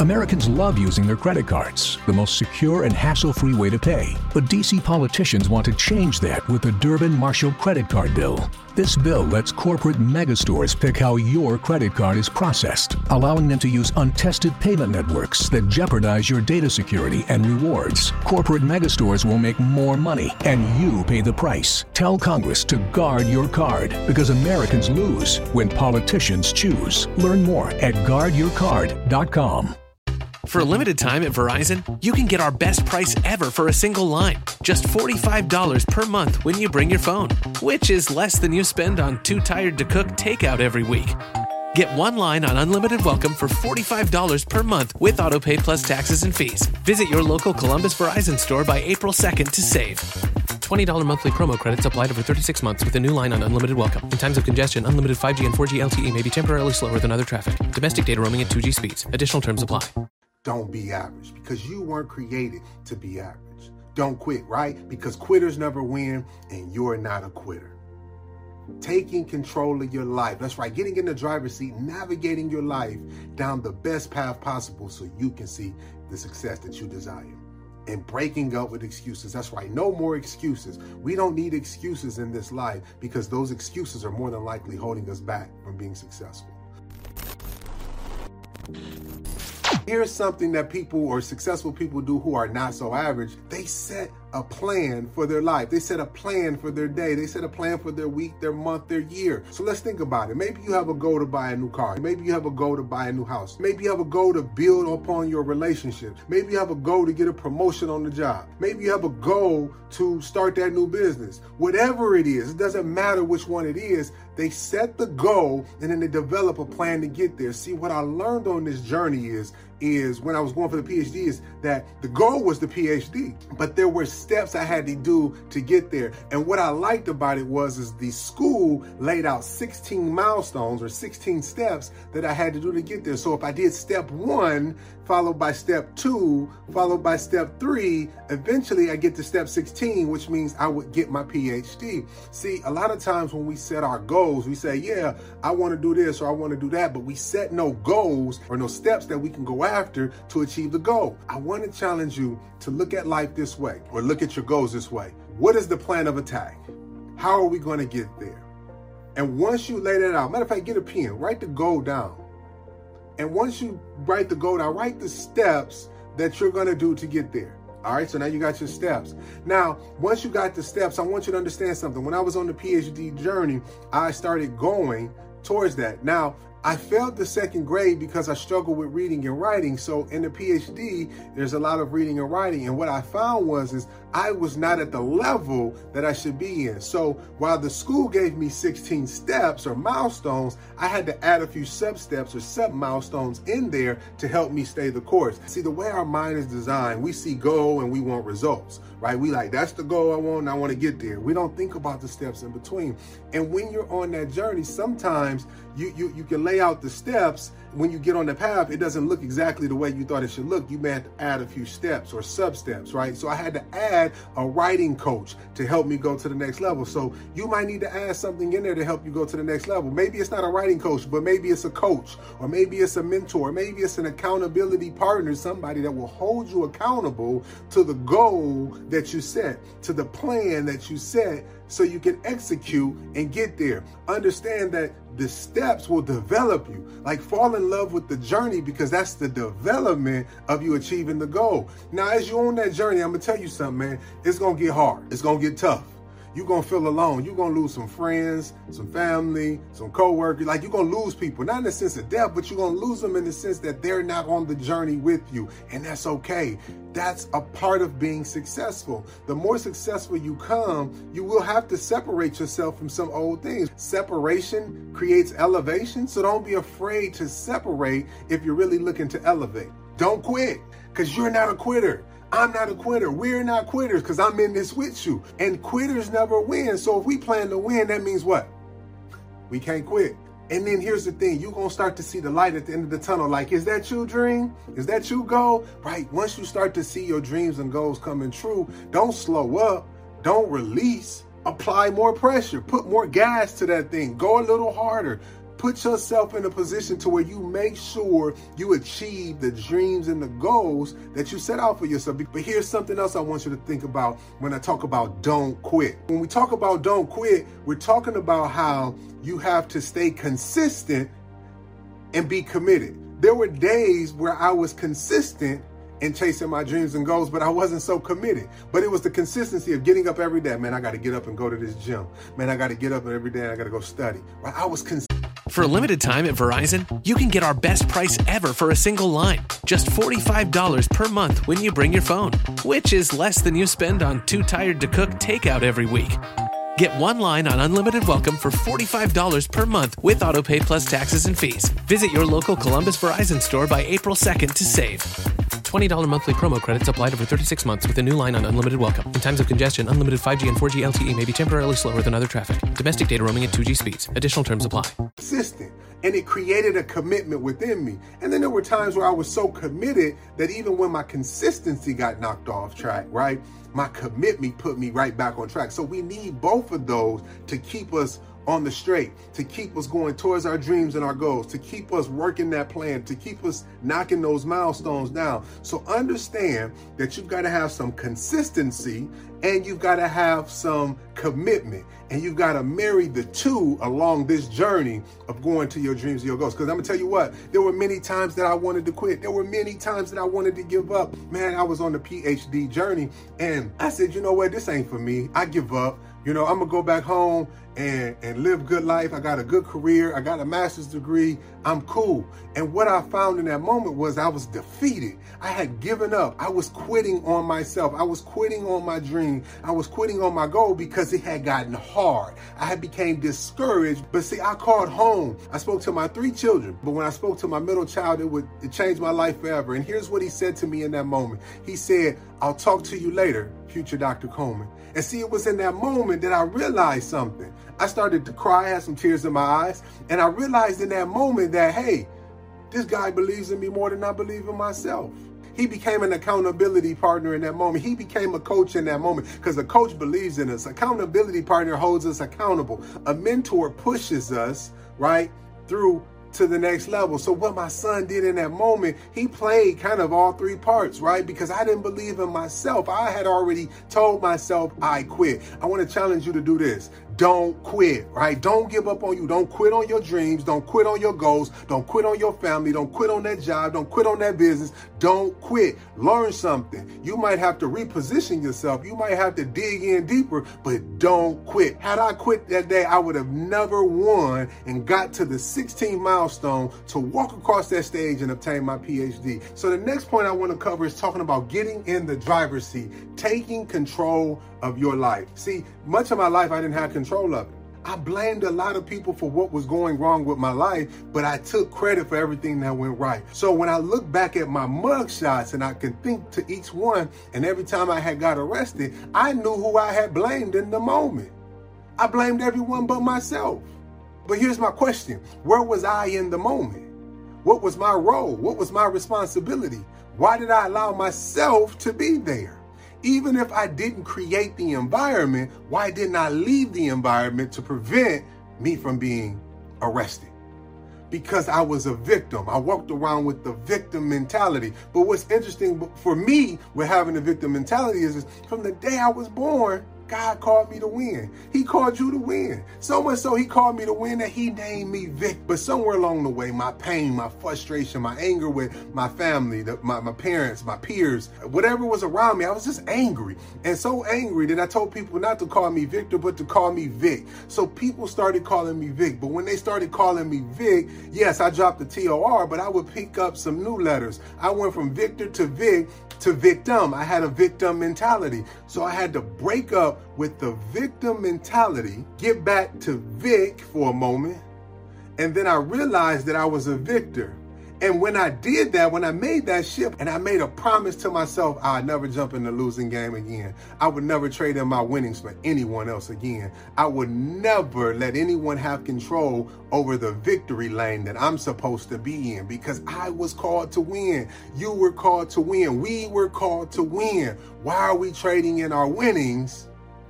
Americans love using their credit cards, the most secure and hassle-free way to pay. But D.C. politicians want to change that with the Durbin-Marshall credit card bill. This bill lets corporate megastores pick how your credit card is processed, allowing them to use untested payment networks that jeopardize your data security and rewards. Corporate megastores will make more money, and you pay the price. Tell Congress to guard your card, because Americans lose when politicians choose. Learn more at guardyourcard.com. For a limited time at Verizon, you can get our best price ever for a single line. Just $45 per month when you bring your phone, which is less than you spend on Too Tired to Cook takeout every week. Get one line on Unlimited Welcome for $45 per month with AutoPay plus taxes and fees. Visit your local Columbus Verizon store by April 2nd to save. $20 monthly promo credits applied over 36 months with a new line on Unlimited Welcome. In times of congestion, unlimited 5G and 4G LTE may be temporarily slower than other traffic. Domestic data roaming at 2G speeds. Additional terms apply. Don't be average, because you weren't created to be average. Don't quit, right? Because quitters never win, and you're not a quitter. Taking control of your life. That's right. Getting in the driver's seat, navigating your life down the best path possible so you can see the success that you desire. And breaking up with excuses. That's right. No more excuses. We don't need excuses in this life, because those excuses are more than likely holding us back from being successful. Here's something that people or successful people do who are not so average. They set a plan for their life. They set a plan for their day. They set a plan for their week, their month, their year. So let's think about it. Maybe you have a goal to buy a new car. Maybe you have a goal to buy a new house. Maybe you have a goal to build upon your relationships. Maybe you have a goal to get a promotion on the job. Maybe you have a goal to start that new business. Whatever it is, it doesn't matter which one it is. They set the goal and then they develop a plan to get there. See, what I learned on this journey is when I was going for the PhD is that the goal was the PhD, but there were steps I had to do to get there. And what I liked about it is the school laid out 16 milestones or 16 steps that I had to do to get there. So if I did step 1, followed by step 2, followed by step 3, eventually I get to step 16, which means I would get my PhD. See, a lot of times when we set our goals, we say, yeah, I want to do this or I want to do that, but we set no goals or no steps that we can go after to achieve the goal. I want to challenge you to look at life this way, or look at your goals this way. What is the plan of attack? How are we going to get there? And once you lay that out, matter of fact, get a pen, write the goal down. And once you write the goal down, write the steps that you're going to do to get there. All right, so now you got your steps. Now, once you got the steps, I want you to understand something. When I was on the PhD journey, I started going towards that. Now, I failed the second grade because I struggled with reading and writing. So in the PhD, there's a lot of reading and writing. And what I found is I was not at the level that I should be in. So while the school gave me 16 steps or milestones, I had to add a few sub-steps or sub-milestones in there to help me stay the course. See, the way our mind is designed, we see goal and we want results, right? We like, that's the goal I want, and I want to get there. We don't think about the steps in between. And when you're on that journey, sometimes you can lay out the steps. When you get on the path, it doesn't look exactly the way you thought it should look. You may have to add a few steps or sub-steps, right? So I had to add a writing coach to help me go to the next level. So you might need to add something in there to help you go to the next level. Maybe it's not a writing coach, but maybe it's a coach, or maybe it's a mentor, maybe it's an accountability partner, somebody that will hold you accountable to the goal that you set, to the plan that you set, so you can execute and get there. Understand that the steps will develop you. Like, fall in love with the journey, because that's the development of you achieving the goal. Now, as you're on that journey, I'm gonna tell you something, man. It's gonna get hard. It's gonna get tough. You're gonna feel alone. You're gonna lose some friends, some family, some coworkers. Like, you're gonna lose people, not in the sense of death, but you're gonna lose them in the sense that they're not on the journey with you. And that's okay. That's a part of being successful. The more successful you come, you will have to separate yourself from some old things. Separation creates elevation. So don't be afraid to separate if you're really looking to elevate. Don't quit, because you're not a quitter. I'm not a quitter. We're not quitters, because I'm in this with you. And quitters never win. So if we plan to win, that means what? We can't quit. And then here's the thing. You're going to start to see the light at the end of the tunnel. Like, is that your dream? Is that your goal? Right. Once you start to see your dreams and goals coming true, don't slow up. Don't release. Apply more pressure. Put more gas to that thing. Go a little harder. put yourself in a position to where you make sure you achieve the dreams and the goals that you set out for yourself. But here's something else I want you to think about when I talk about don't quit. When we talk about don't quit, we're talking about how you have to stay consistent and be committed. There were days where I was consistent in chasing my dreams and goals, but I wasn't so committed. But it was the consistency of getting up every day. Man, I got to get up and go to this gym. Man, I got to get up every day and I got to go study. Right? I was consistent. For a limited time at Verizon, you can get our best price ever for a single line. Just $45 per month when you bring your phone, which is less than you spend on Too Tired to Cook takeout every week. Get one line on Unlimited Welcome for $45 per month with AutoPay plus taxes and fees. Visit your local Columbus Verizon store by April 2nd to save. $20 monthly promo credits applied over 36 months with a new line on Unlimited Welcome. In times of congestion, unlimited 5G and 4G LTE may be temporarily slower than other traffic. Domestic data roaming at 2G speeds. Additional terms apply. Consistent, and it created a commitment within me. And then there were times where I was so committed that even when my consistency got knocked off track, right, my commitment put me right back on track. So we need both of those to keep us on the straight, to keep us going towards our dreams and our goals, to keep us working that plan, to keep us knocking those milestones down. So understand that you've got to have some consistency and you've got to have some commitment, and you've got to marry the two along this journey of going to your dreams and your goals. Because I'm gonna tell you what, there were many times that I wanted to quit. There were many times that I wanted to give up. Man, I was on the PhD journey and I said, you know what, this ain't for me. I give up. You know, I'm gonna go back home and live good life. I got a good career. I got a master's degree. I'm cool. And what I found in that moment was I was defeated. I had given up. I was quitting on myself. I was quitting on my dream. I was quitting on my goal because it had gotten hard. I had became discouraged. But see, I called home. I spoke to my 3 children. But when I spoke to my middle child, it changed my life forever. And here's what he said to me in that moment. He said, "I'll talk to you later, future Dr. Coleman." And see, it was in that moment that I realized something. I started to cry, I had some tears in my eyes, and I realized in that moment that, hey, this guy believes in me more than I believe in myself. He became an accountability partner in that moment. He became a coach in that moment because a coach believes in us. Accountability partner holds us accountable. A mentor pushes us, right, through to the next level. So what my son did in that moment, he played kind of all 3 parts, right? Because I didn't believe in myself. I had already told myself I quit. I want to challenge you to do this. Don't quit, right? Don't give up on you. Don't quit on your dreams. Don't quit on your goals. Don't quit on your family. Don't quit on that job. Don't quit on that business. Don't quit. Learn something. You might have to reposition yourself. You might have to dig in deeper, but don't quit. Had I quit that day, I would have never won and got to the 16th milestone to walk across that stage and obtain my PhD. So the next point I want to cover is talking about getting in the driver's seat, taking control of your life. See, much of my life, I didn't have control of it. I blamed a lot of people for what was going wrong with my life, but I took credit for everything that went right. So when I look back at my mug shots and I can think to each one, and every time I had got arrested, I knew who I had blamed in the moment. I blamed everyone but myself. But here's my question. Where was I in the moment? What was my role? What was my responsibility? Why did I allow myself to be there? Even if I didn't create the environment, why didn't I leave the environment to prevent me from being arrested? Because I was a victim. I walked around with the victim mentality. But what's interesting for me with having the victim mentality is from the day I was born, God called me to win. He called you to win. So much so he called me to win that he named me Vic. But somewhere along the way, my pain, my frustration, my anger with my family, my parents, my peers, whatever was around me, I was just angry. And so angry that I told people not to call me Victor, but to call me Vic. So people started calling me Vic. But when they started calling me Vic, yes, I dropped the T-O-R, but I would pick up some new letters. I went from Victor to Vic to victim. I had a victim mentality. So I had to break up with the victim mentality, get back to Vic for a moment, and then I realized that I was a victor. And when I did that, when I made that shift and I made a promise to myself, I'd never jump in the losing game again. I would never trade in my winnings for anyone else again. I would never let anyone have control over the victory lane that I'm supposed to be in, because I was called to win. You were called to win. We were called to win. Why are we trading in our winnings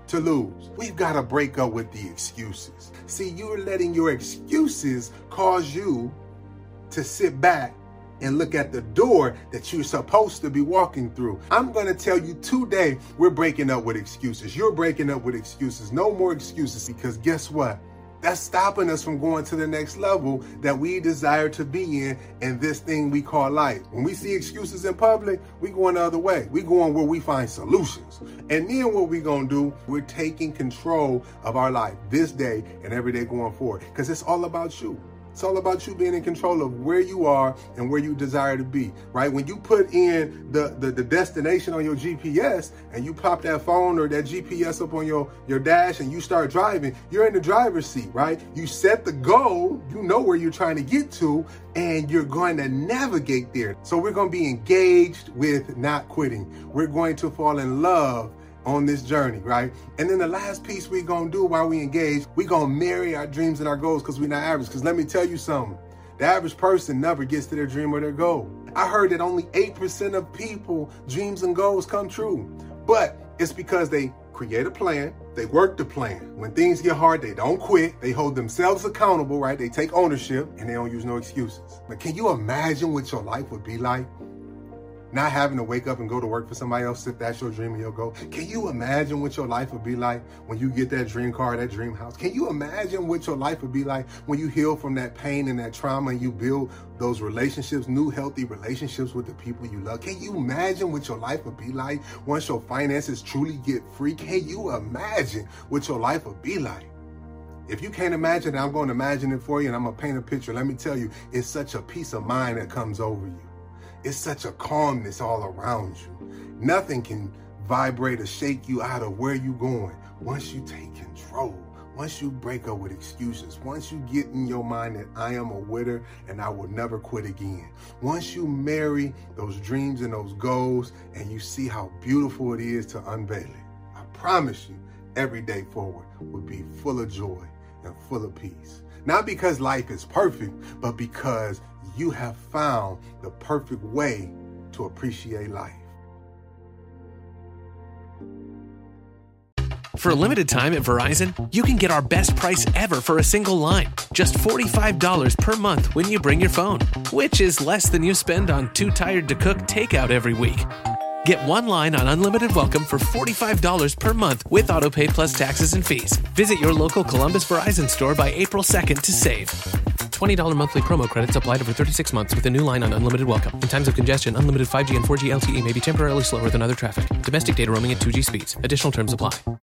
to lose. We've got to break up with the excuses. See, you're letting your excuses cause you to sit back and look at the door that you're supposed to be walking through. I'm going to tell you today, we're breaking up with excuses. You're breaking up with excuses. No more excuses, because guess what? That's stopping us from going to the next level that we desire to be in this thing we call life. When we see excuses in public, we going the other way. We going where we find solutions. And then what we going to do, we're taking control of our life this day and every day going forward, because it's all about you. It's all about you being in control of where you are and where you desire to be, right? When you put in the destination on your GPS and you pop that phone or that GPS up on your dash and you start driving, you're in the driver's seat, right? You set the goal, you know where you're trying to get to, and you're going to navigate there. So we're going to be engaged with not quitting. We're going to fall in love on this journey, right? And then the last piece we're going to do while we engage, we're going to marry our dreams and our goals, because we're not average. Because let me tell you something, the average person never gets to their dream or their goal. I heard that only 8% of people dreams and goals come true, but it's because they create a plan, they work the plan. When things get hard, they don't quit, they hold themselves accountable, right? They take ownership and they don't use no excuses. But can you imagine what your life would be like? Not having to wake up and go to work for somebody else if that's your dream and your goal. Can you imagine what your life would be like when you get that dream car, that dream house? Can you imagine what your life would be like when you heal from that pain and that trauma and you build those relationships, new healthy relationships with the people you love? Can you imagine what your life would be like once your finances truly get free? Can you imagine what your life would be like? If you can't imagine it, I'm going to imagine it for you and I'm going to paint a picture. Let me tell you, it's such a peace of mind that comes over you. It's such a calmness all around you. Nothing can vibrate or shake you out of where you're going. Once you take control, once you break up with excuses, once you get in your mind that I am a winner and I will never quit again. Once you marry those dreams and those goals and you see how beautiful it is to unveil it, I promise you, every day forward will be full of joy and full of peace. Not because life is perfect, but because you have found the perfect way to appreciate life. For a limited time at Verizon, you can get our best price ever for a single line. Just $45 per month when you bring your phone, which is less than you spend on Too Tired to Cook takeout every week. Get one line on Unlimited Welcome for $45 per month with AutoPay plus taxes and fees. Visit your local Columbus Verizon store by April 2nd to save. $20 monthly promo credits applied over 36 months with a new line on Unlimited Welcome. In times of congestion, unlimited 5G and 4G LTE may be temporarily slower than other traffic. Domestic data roaming at 2G speeds. Additional terms apply.